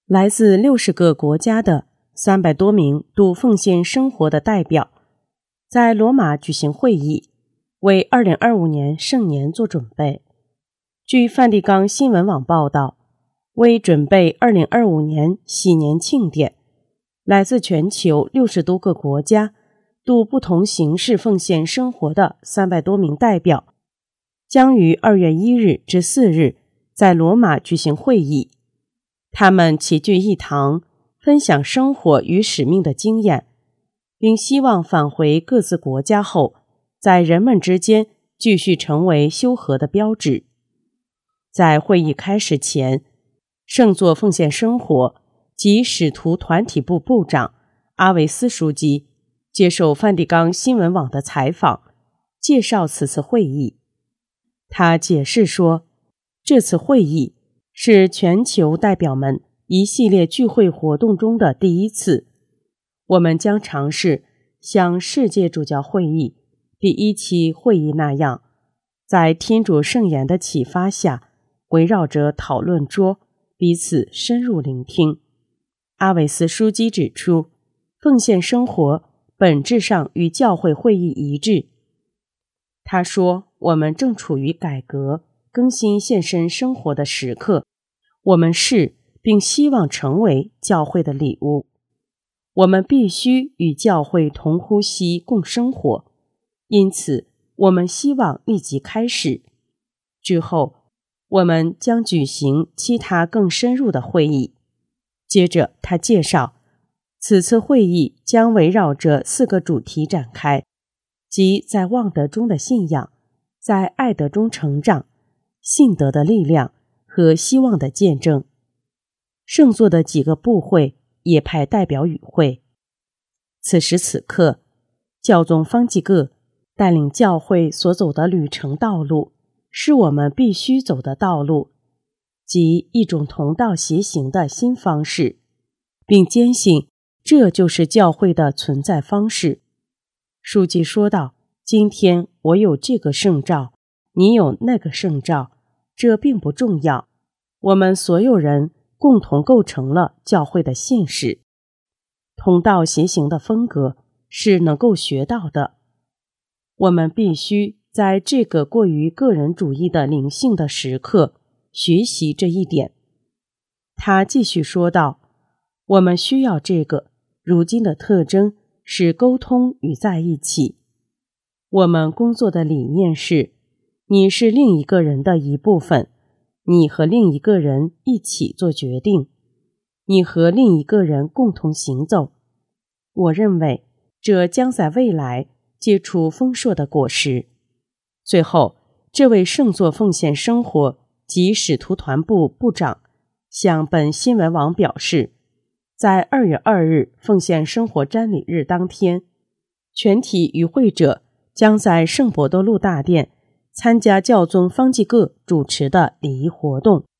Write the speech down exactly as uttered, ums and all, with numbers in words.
来自六十个国家的三百多名度奉献生活的代表，在罗马举行会议，为二零二五年圣年做准备。据梵蒂冈新闻网报道，为准备二零二五年喜年庆典，来自全球六十多个国家度不同形式奉献生活的三百多名代表，将于二月一日至四日在罗马举行会议。他们齐聚一堂，分享生活与使命的经验，并希望返回各自国家后，在人们之间继续成为修和的标志。在会议开始前，圣座奉献生活及使徒团体部部长阿维斯书记接受梵蒂冈新闻网的采访，介绍此次会议。他解释说，这次会议是全球代表们一系列聚会活动中的第一次。我们将尝试像世界主教会议第一期会议那样，在天主圣言的启发下，围绕着讨论桌彼此深入聆听。阿维斯书记指出，奉献生活本质上与教会会议一致。他说，我们正处于改革更新献身生活的时刻，我们是并希望成为教会的礼物。我们必须与教会同呼吸共生活，因此我们希望立即开始。之后我们将举行其他更深入的会议。接着他介绍，此次会议将围绕着四个主题展开，即在望德中的信仰，在爱德中成长，信德的力量和希望的见证。圣座的几个部会也派代表与会。此时此刻，教宗方济各带领教会所走的旅程道路，是我们必须走的道路，即一种同道协行的新方式，并坚信这就是教会的存在方式。书记说道，今天我有这个圣召，你有那个圣召，这并不重要，我们所有人共同构成了教会的现实。同道协行的风格是能够学到的，我们必须在这个过于个人主义的灵性的时刻学习这一点。他继续说道，我们需要这个，如今的特征是沟通与在一起。我们工作的理念是，你是另一个人的一部分，你和另一个人一起做决定，你和另一个人共同行走。我认为这将在未来结出丰硕的果实。最后，这位圣座奉献生活及使徒团部部长向本新闻网表示，在二月二日奉献生活瞻礼日当天，全体与会者将在圣伯多禄大殿参加教宗方济各主持的礼仪活动。